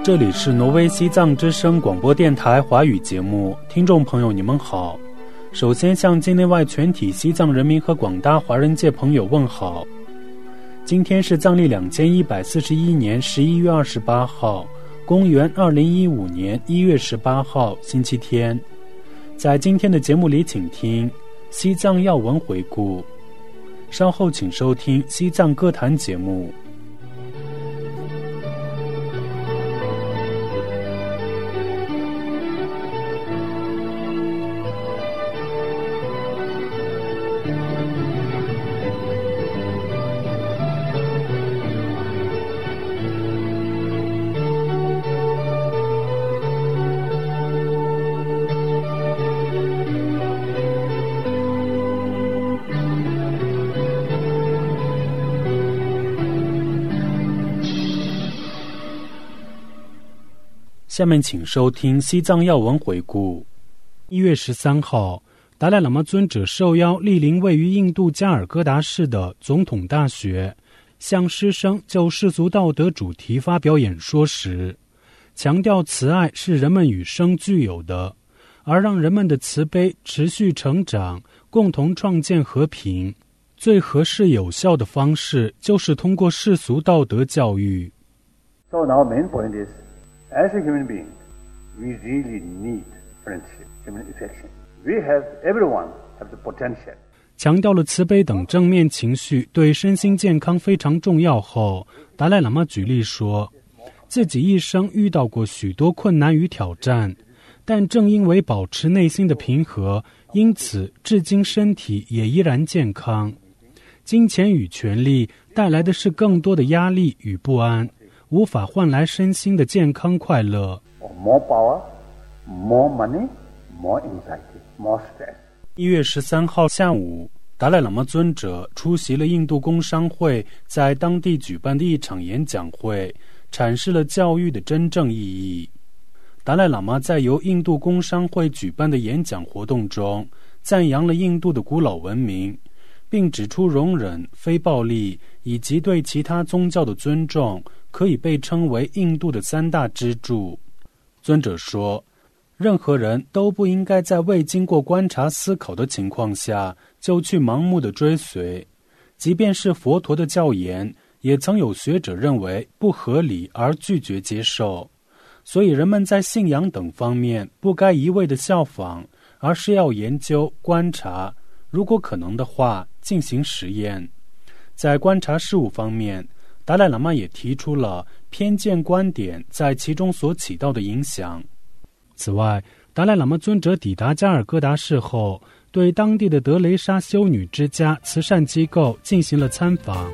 这里是挪威西藏之声广播电台华语节目，听众朋友你们好。首先向境内外全体西藏人民和广大华人界朋友问好。今天是藏历2141年11月28号，公元2015年1月18号，星期天。在今天的节目里，请听西藏要闻回顾，稍后请收听西藏歌坛节目。下面请收听西藏要闻回顾。1月13号，达赖喇嘛尊者受邀莅临位于印度加尔各答市的总统大学，向师生就世俗道德主题发表演说时，强调慈爱是人们与生俱有的，而让人们的慈悲持续成长，共同创建和平，最合适有效的方式就是通过世俗道德教育。 So now main point is, as a human being, we really need friendship, human affection. Everyone has the potential. 强调了慈悲等正面情绪对身心健康非常重要后，达赖喇嘛举例说，自己一生遇到过许多困难与挑战，但正因为保持内心的平和，因此至今身体也依然健康。金钱与权力带来的是更多的压力与不安，无法换来身心的健康快乐。 More power, more money, more anxiety, more stress. 1月13号下午，达赖喇嘛尊者出席了印度工商会在当地举办的一场演讲会，阐释了教育的真正意义。达赖喇嘛在由印度工商会举办的演讲活动中，赞扬了印度的古老文明，并指出容忍、非暴力以及对其他宗教的尊重可以被称为印度的3大支柱。尊者说，任何人都不应该在未经过观察思考的情况下就去盲目的追随，即便是佛陀的教言，也曾有学者认为不合理而拒绝接受。所以人们在信仰等方面不该一味的效仿，而是要研究、观察，如果可能的话进行实验。在观察事物方面，达赖喇嘛也提出了偏见观点在其中所起到的影响。此外，达赖喇嘛尊者抵达加尔各答市后，对当地的德雷莎修女之家慈善机构进行了参访。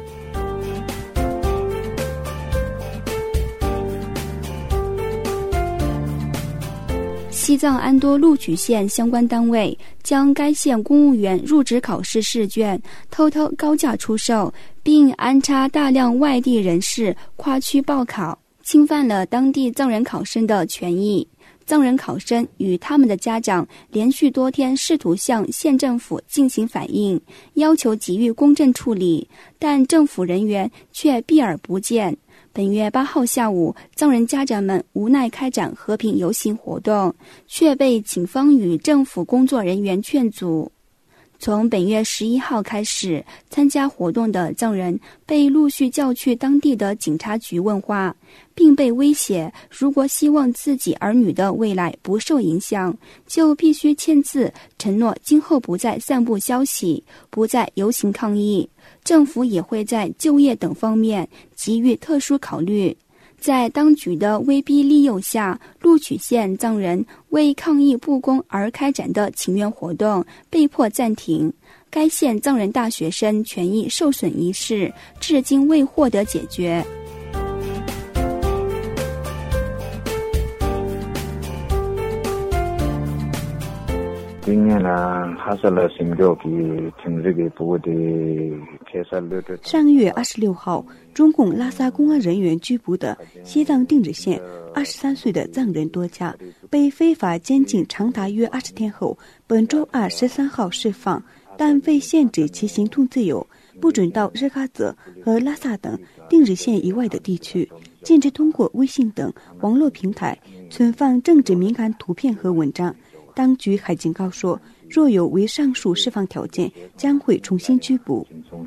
西藏安多录取县相关单位将该县公务员入职考试试卷偷偷高价出售，并安插大量外地人士跨区报考，侵犯了当地藏人考生的权益。藏人考生与他们的家长连续多天试图向县政府进行反映，要求给予公正处理，但政府人员却避而不见。本月8号下午，藏人家长们无奈开展和平游行活动，却被警方与政府工作人员劝阻。从本月11号开始，参加活动的藏人被陆续叫去当地的警察局问话，并被威胁，如果希望自己儿女的未来不受影响，就必须签字承诺今后不再散布消息，不再游行抗议。政府也会在就业等方面给予特殊考虑。在当局的威逼利诱下，录取县藏人为抗议不公而开展的请愿活动被迫暂停。该县藏人大学生权益受损一事至今未获得解决。 上个月26号，中共拉萨公安人员拘捕的西藏定址县23岁的藏人多家，被非法监禁长达约20天后，本周2 13号释放，但被限制其行动自由，不准到日喀则和拉萨等定址县以外的地区。 禁止通过微信等网络平台存放政治敏感图片和文章。当局还警告说，若有违上述释放条件，将会重新拘捕。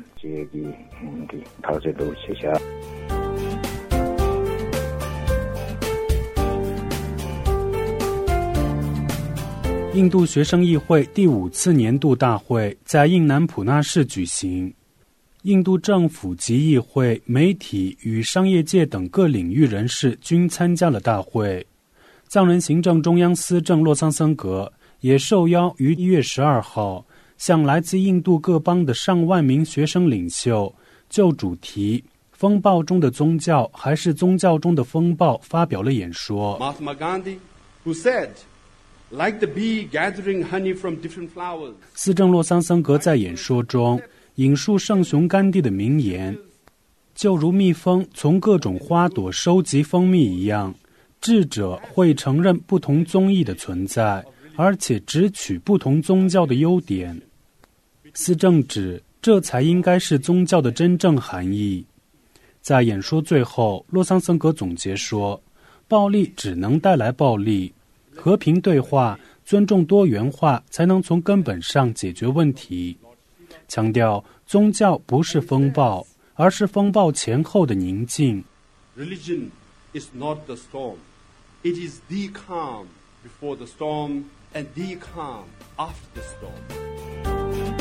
印度学生议会第5次年度大会在印南普纳市举行。印度政府及议会、媒体与商业界等各领域人士均参加了大会。藏人行政中央司政洛桑森格也受邀于1月12号向来自印度各邦的上万名学生领袖就主题“风暴中的宗教还是宗教中的风暴”发表了演说。 Mahatma Gandhi, who said,Like the bee gathering honey from different flowers. 司政洛桑森格在演说中引述圣雄甘地的名言，就如蜜蜂从各种花朵收集蜂蜜一样，智者会承认不同宗义的存在，而且只取不同宗教的优点。司政指，这才应该是宗教的真正含义。在演说最后，洛桑森格总结说，暴力只能带来暴力，和平对话、尊重多元化才能从根本上解决问题。强调宗教不是风暴，而是风暴前后的宁静。 Religion is not the storm. It is the calm before the storm and the calm after the storm.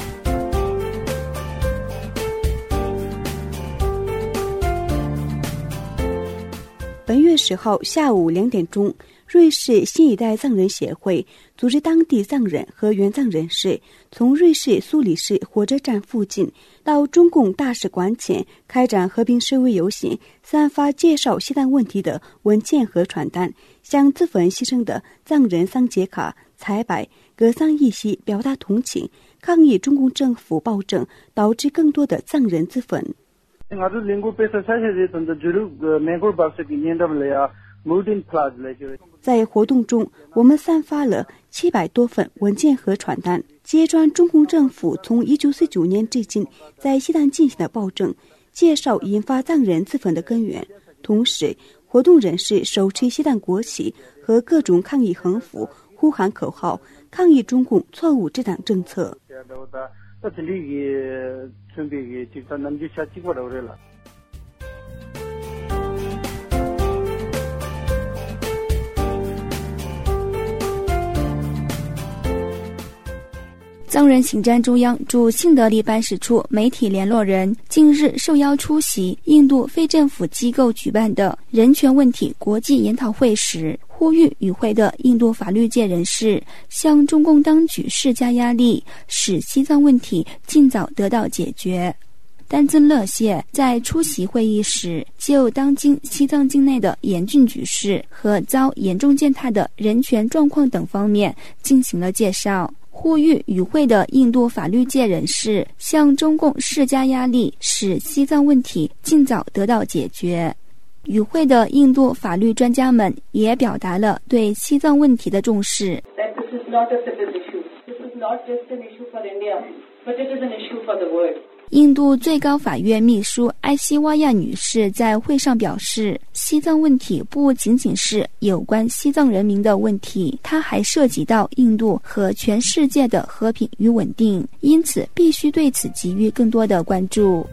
本月10号下午2点钟，瑞士新一代藏人协会组织当地藏人和原藏人士从瑞士苏黎世火车站附近到中共大使馆前开展和平示威游行，散发介绍西藏问题的文件和传单，向自焚牺牲的藏人桑杰卡、才白、格桑义熙表达同情，抗议中共政府暴政导致更多的藏人自焚。在活动中，我们散发了700多份文件和传单，揭穿中共政府从1949年至今在西藏进行的暴政，介绍引发藏人自焚的根源。同时，活动人士手持西藏国旗和各种抗议横幅，呼喊口号，抗议中共错误治党政策。 藏人行政中央驻新德里办事处媒体联络人近日受邀出席印度非政府机构举办的人权问题国际研讨会时，呼吁与会的印度法律界人士向中共当局施加压力，使西藏问题尽早得到解决。丹增乐谢在出席会议时，就当今西藏境内的严峻局势和遭严重践踏的人权状况等方面进行了介绍，呼吁与会的印度法律界人士向中共施加压力，使西藏问题尽早得到解决。与会的印度法律专家们也表达了对西藏问题的重视。 This is not a civil issue. This is not just an issue for India, but it is an issue for the world. 印度最高法院秘书埃希瓦亚女士在会上表示，西藏问题不仅仅是有关西藏人民的问题，它还涉及到印度和全世界的和平与稳定，因此必须对此给予更多的关注。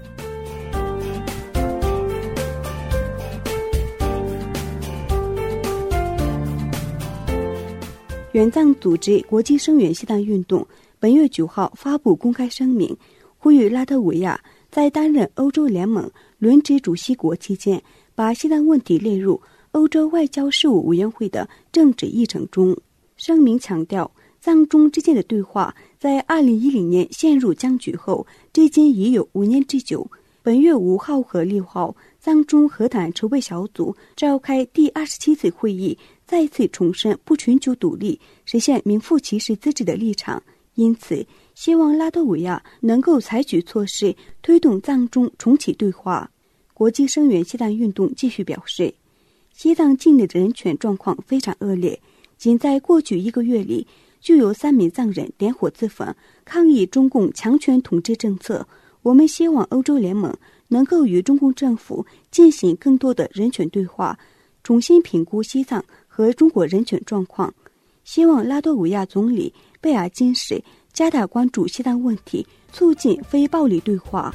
援藏组织国际声援西藏运动本月9号发布公开声明，呼吁拉脱维亚在担任欧洲联盟轮值主席国期间，把西藏问题列入欧洲外交事务委员会的政治议程中。声明强调，藏中之间的对话在2010年陷入僵局后，至今已有5年之久。本月5号和6号，藏中和谈筹备小组召开第27次会议，再次重申不寻求独立、实现名副其实自治的立场。因此，希望拉脱维亚能够采取措施，推动藏中重启对话。国际声援西藏运动继续表示，西藏境内的人权状况非常恶劣，仅在过去1个月里，就有3名藏人点火自焚，抗议中共强权统治政策。我们希望欧洲联盟能够与中共政府进行更多的人权对话，重新评估西藏和中国人权状况。希望拉脱维亚总理贝尔金什加大关注西藏问题，促进非暴力对话。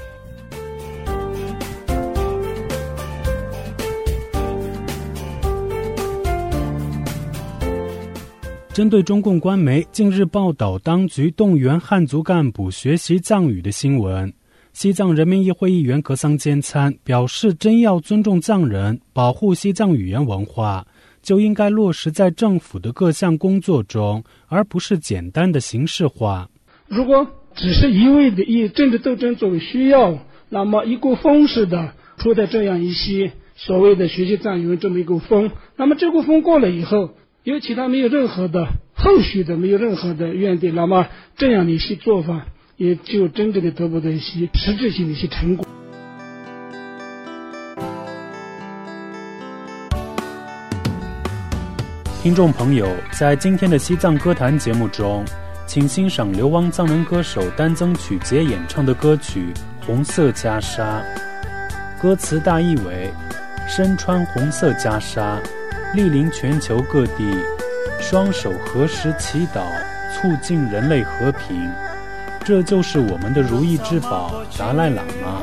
针对中共官媒近日报道当局动员汉族干部学习藏语的新闻，西藏人民议会议员格桑坚参表示，真要尊重藏人，保护西藏语言文化，就应该落实在政府的各项工作中，而不是简单的形式化。 如果只是一味的以政治斗争作为需要，那么一股风似的出的这样一些所谓的学习藏语这么一股风，那么这股风过了以后，尤其他没有任何的后续的，没有任何的愿景，那么这样的一些做法也就真正的得不到一些实质性的一些成果。 听众朋友，在今天的西藏歌坛节目中，请欣赏流亡藏人歌手丹增曲杰演唱的歌曲《红色袈裟》。歌词大意为：身穿红色袈裟，莅临全球各地，双手合十祈祷，促进人类和平。这就是我们的如意之宝达赖喇嘛。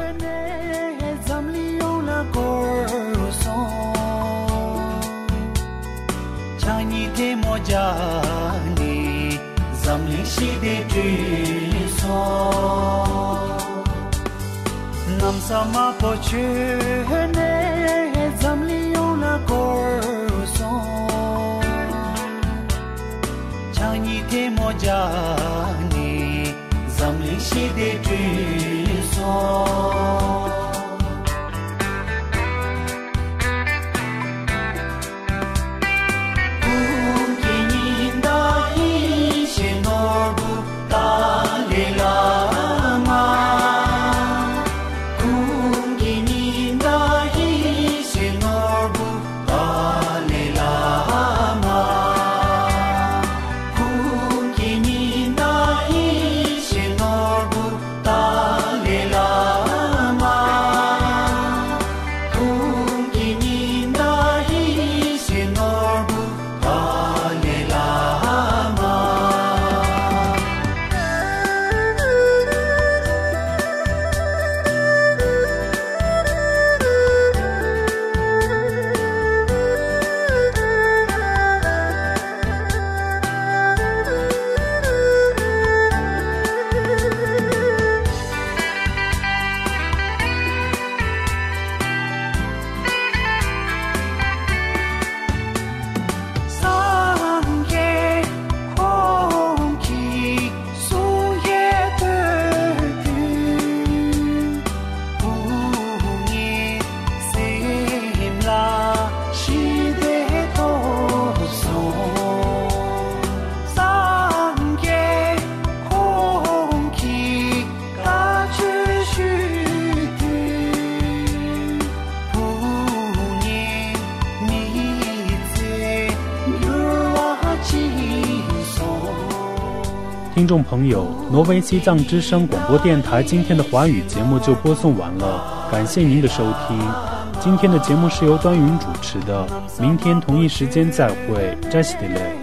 听众朋友，挪威西藏之声广播电台今天的华语节目就播送完了，感谢您的收听。今天的节目是由端云主持的，明天同一时间再会，扎西德勒。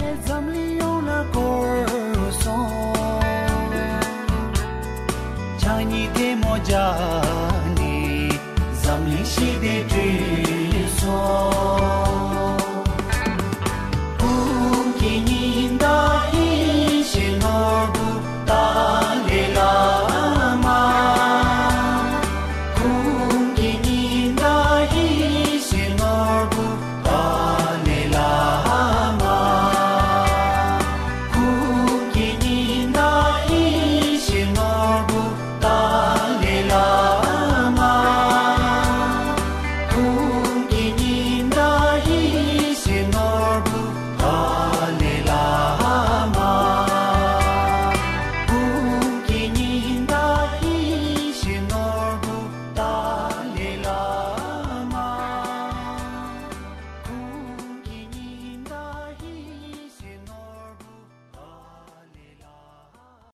zamling shi de